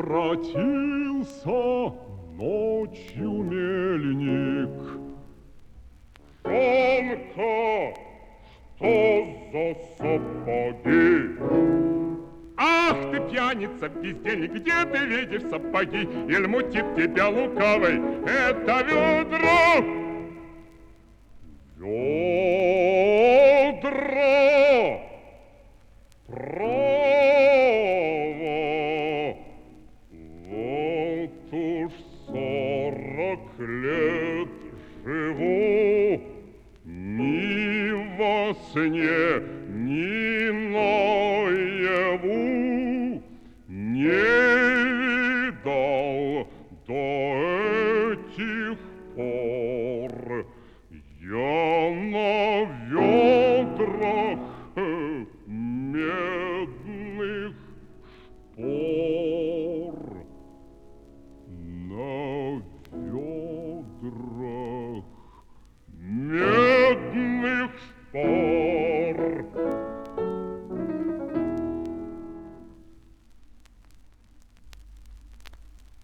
воротился ночью мельник. Жонка, что за сапоги? Ах ты, пьяница, бездельник, где ты видишь сапоги? Иль мутит тебя лукавый это ведро? Ведро! Право! Вот уж 40 лет живу, ни во сне, ни наяву не видал до этих пор я на ведрах